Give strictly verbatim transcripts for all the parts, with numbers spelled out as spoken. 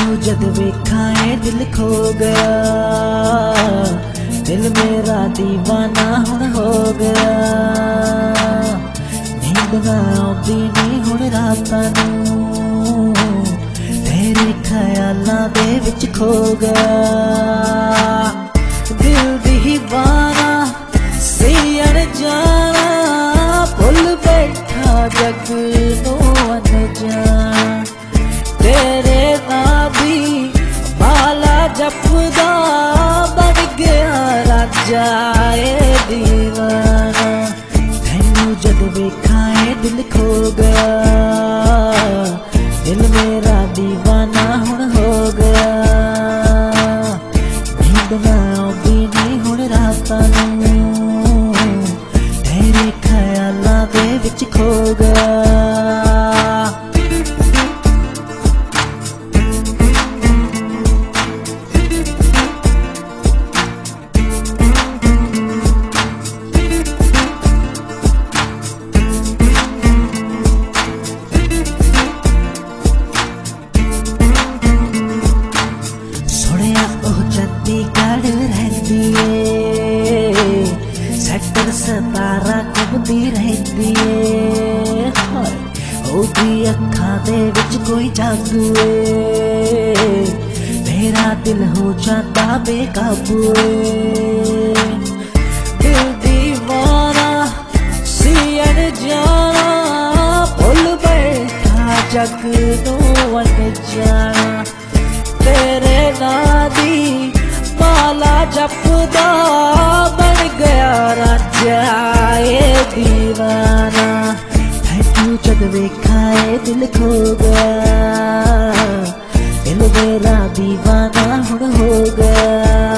तैनू जद वेखा ए दिल खो गया, दिल मेरा दीवाना हुण हो गया। नींद ना आउंदी नी हुण रातां नूं, तेरे ख्यालां दे विच खो गया। दिल दीवाना सी अनजाना, भुल बैठा जग नूं अनजाना। तेरे नाम दी माला जपदा बन गया राजा ए दीवाना। तैनू जद वेखा ए दिल खो गया, दिल मेरा दीवाना हुण हो गया। नींद ना आउंदी नी हुण रातां नूं, तेरे ख्यालां दे विच खो गया। चंडीगढ़ रहती है, सेक्टर सतारा घूमती रहती है। ओदी अखां दे विच कोई जादू है, मेरा दिल हो जाता बेकाबू है। दिल दीवाना सी अनजाना, भुल बैठा जग नूं अनजाना। तेरे नाम दी माला जपदा बन गया राजा ए दीवाना। तैनू जद वेखा ए दिल खो गया, दिल मेरा दीवाना हुण हो गया।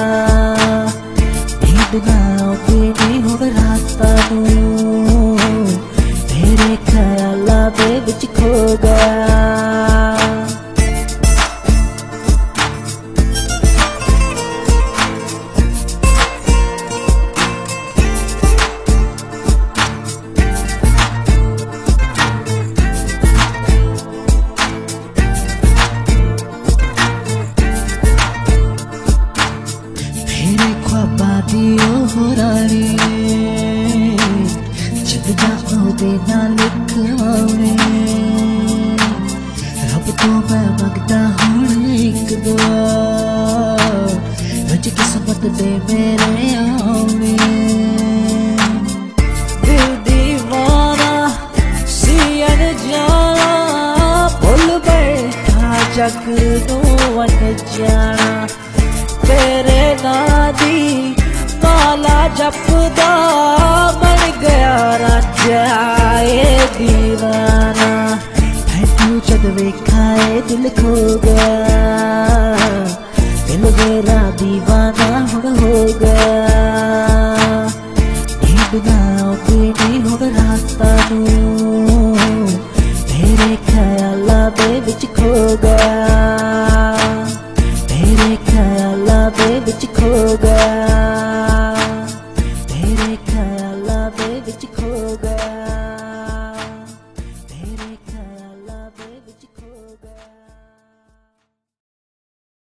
नींद ना आउंदी नी हुण रातां नूं, तेरे ख्यालां दे विच खो गया। रानी जद जाओ दे ना लिखवाने, रब तो मैं मंगदा हुण एक दुआ, रज किस्मत दे मेरे आने। दिल दीवाना सी अनजाना, भुल बैठा जग नूं अनजाना। तेरे नाम दी माला जपदा बन गया राजा ए दीवाना। तैनू जद वेखा ए दिल खो गया, दिल मेरा दीवाना हुण हो गया। नींद ना आउंदी नी हुण रातां नूं,